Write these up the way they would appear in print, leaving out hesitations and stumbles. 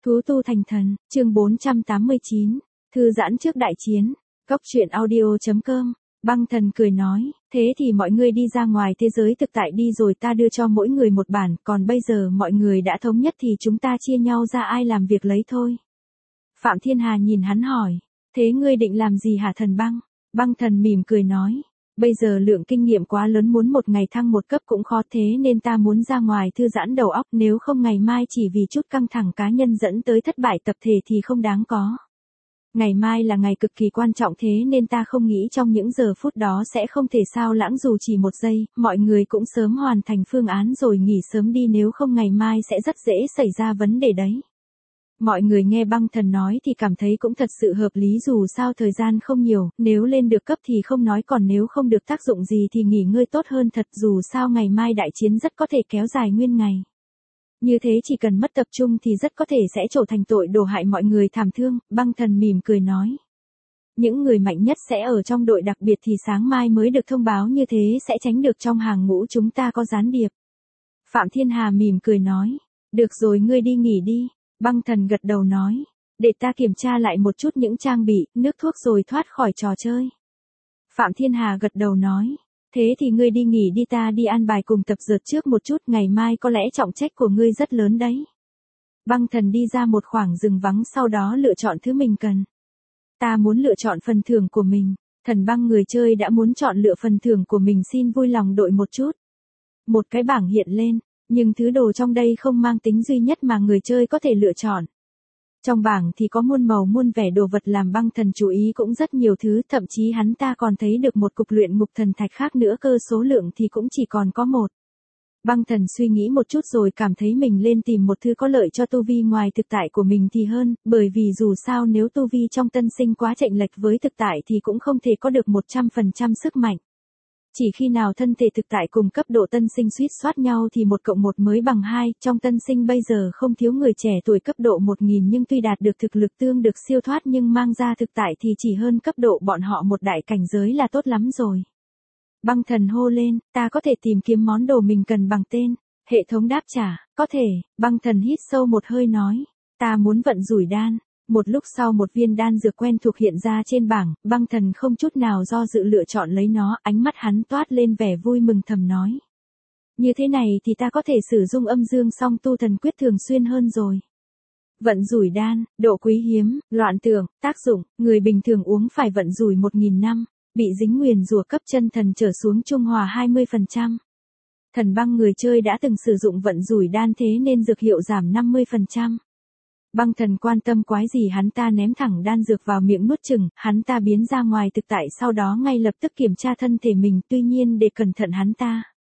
Thú tu thành thần, chương 489, thư giãn trước đại chiến, Cóc truyện audio.com, Băng Thần cười nói, thế thì mọi người đi ra ngoài thế giới thực tại đi rồi ta đưa cho mỗi người một bản, còn bây giờ mọi người đã thống nhất thì chúng ta chia nhau ra ai làm việc lấy thôi. Phạm Thiên Hà nhìn hắn hỏi, thế ngươi định làm gì hả Thần Băng? Băng Thần mỉm cười nói, bây giờ lượng kinh nghiệm quá lớn muốn một ngày thăng một cấp cũng khó thế nên ta muốn ra ngoài thư giãn đầu óc, nếu không ngày mai chỉ vì chút căng thẳng cá nhân dẫn tới thất bại tập thể thì không đáng có. Ngày mai là ngày cực kỳ quan trọng thế nên ta không nghĩ trong những giờ phút đó sẽ không thể sao lãng dù chỉ một giây, mọi người cũng sớm hoàn thành phương án rồi nghỉ sớm đi nếu không ngày mai sẽ rất dễ xảy ra vấn đề đấy. Mọi người nghe Băng Thần nói thì cảm thấy cũng thật sự hợp lý dù sao thời gian không nhiều, nếu lên được cấp thì không nói còn nếu không được tác dụng gì thì nghỉ ngơi tốt hơn thật dù sao ngày mai đại chiến rất có thể kéo dài nguyên ngày. Như thế chỉ cần mất tập trung thì rất có thể sẽ trở thành tội đồ hại mọi người thảm thương, Băng Thần mỉm cười nói. Những người mạnh nhất sẽ ở trong đội đặc biệt thì sáng mai mới được thông báo như thế sẽ tránh được trong hàng ngũ chúng ta có gián điệp. Phạm Thiên Hà mỉm cười nói, được rồi ngươi đi nghỉ đi. Băng Thần gật đầu nói, để ta kiểm tra lại một chút những trang bị, nước thuốc rồi thoát khỏi trò chơi. Phạm Thiên Hà gật đầu nói, thế thì ngươi đi nghỉ đi ta đi an bài cùng tập dượt trước một chút ngày mai có lẽ trọng trách của ngươi rất lớn đấy. Băng Thần đi ra một khoảng rừng vắng sau đó lựa chọn thứ mình cần. Ta muốn lựa chọn phần thưởng của mình, Thần Băng người chơi đã muốn chọn lựa phần thưởng của mình xin vui lòng đội một chút. Một cái bảng hiện lên. Nhưng thứ đồ trong đây không mang tính duy nhất mà người chơi có thể lựa chọn. Trong bảng thì có muôn màu muôn vẻ đồ vật làm Băng Thần chú ý cũng rất nhiều thứ, thậm chí hắn ta còn thấy được một cục luyện ngục thần thạch khác nữa cơ số lượng thì cũng chỉ còn có một. Băng Thần suy nghĩ một chút rồi cảm thấy mình lên tìm một thứ có lợi cho tu vi ngoài thực tại của mình thì hơn, bởi vì dù sao nếu tu vi trong tân sinh quá chệnh lệch với thực tại thì cũng không thể có được 100% sức mạnh. Chỉ khi nào thân thể thực tại cùng cấp độ tân sinh suýt soát nhau thì 1 cộng 1 mới bằng 2, trong tân sinh bây giờ không thiếu người trẻ tuổi cấp độ 1000 nhưng tuy đạt được thực lực tương được siêu thoát nhưng mang ra thực tại thì chỉ hơn cấp độ bọn họ một đại cảnh giới là tốt lắm rồi. Băng Thần hô lên, ta có thể tìm kiếm món đồ mình cần bằng tên. Hệ thống đáp trả, có thể. Băng Thần hít sâu một hơi nói, ta muốn vận rủi đan. Một lúc sau một viên đan dược quen thuộc hiện ra trên bảng, Băng Thần không chút nào do dự lựa chọn lấy nó, ánh mắt hắn toát lên vẻ vui mừng thầm nói. Như thế này thì ta có thể sử dụng âm dương song tu thần quyết thường xuyên hơn rồi. Vận rủi đan, độ quý hiếm, loạn tưởng, tác dụng, người bình thường uống phải vận rủi 1000 năm, bị dính nguyền rủa cấp chân thần trở xuống trung hòa 20%. Thần Băng người chơi đã từng sử dụng vận rủi đan thế nên dược hiệu giảm 50%. Băng Thần quan tâm quái gì hắn ta ném thẳng đan dược vào miệng nuốt chừng, hắn ta biến ra ngoài thực tại sau đó ngay lập tức kiểm tra thân thể mình tuy nhiên để cẩn thận hắn ta.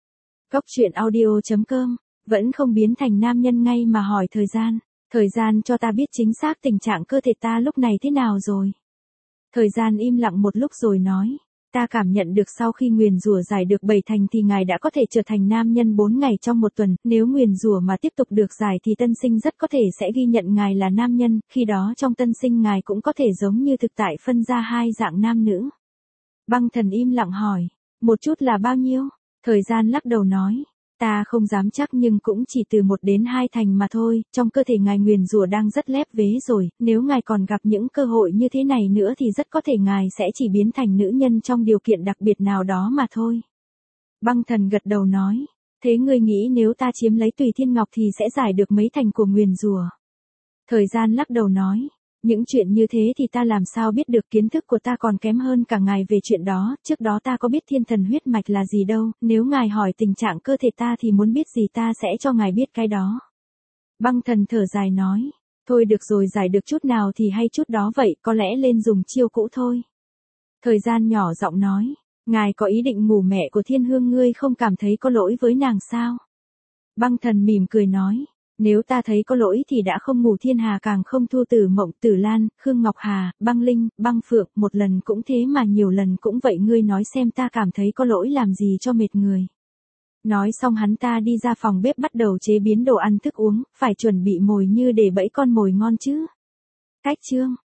Cóc truyện audio.com, vẫn không biến thành nam nhân ngay mà hỏi thời gian cho ta biết chính xác tình trạng cơ thể ta lúc này thế nào rồi. Thời gian im lặng một lúc rồi nói. Ta cảm nhận được sau khi nguyền rủa giải được 7 thành thì ngài đã có thể trở thành nam nhân 4 ngày trong một tuần, nếu nguyền rủa mà tiếp tục được giải thì tân sinh rất có thể sẽ ghi nhận ngài là nam nhân, khi đó trong tân sinh ngài cũng có thể giống như thực tại phân ra hai dạng nam nữ. Băng Thần im lặng hỏi, một chút là bao nhiêu? Thời gian lắc đầu nói, ta không dám chắc nhưng cũng chỉ từ 1 đến 2 thành mà thôi, trong cơ thể ngài nguyền rủa đang rất lép vế rồi, nếu ngài còn gặp những cơ hội như thế này nữa thì rất có thể ngài sẽ chỉ biến thành nữ nhân trong điều kiện đặc biệt nào đó mà thôi. Băng Thần gật đầu nói, thế ngươi nghĩ nếu ta chiếm lấy Tùy Thiên Ngọc thì sẽ giải được mấy thành của nguyền rủa? Thời gian lắc đầu nói, những chuyện như thế thì ta làm sao biết được, kiến thức của ta còn kém hơn cả ngài về chuyện đó, trước đó ta có biết thiên thần huyết mạch là gì đâu, nếu ngài hỏi tình trạng cơ thể ta thì muốn biết gì ta sẽ cho ngài biết cái đó. Băng Thần thở dài nói, thôi được rồi giải được chút nào thì hay chút đó vậy, có lẽ lên dùng chiêu cũ thôi. Thời gian nhỏ giọng nói, ngài có ý định ngủ mẹ của Thiên Hương ngươi không cảm thấy có lỗi với nàng sao? Băng Thần mỉm cười nói. Nếu ta thấy có lỗi thì đã không ngủ Thiên Hà càng không thu Tử Mộng, Tử Lan, Khương Ngọc Hà, Băng Linh, Băng Phượng, một lần cũng thế mà nhiều lần cũng vậy ngươi nói xem ta cảm thấy có lỗi làm gì cho mệt người. Nói xong hắn ta đi ra phòng bếp bắt đầu chế biến đồ ăn thức uống, phải chuẩn bị mồi như để bẫy con mồi ngon chứ. Cách chương.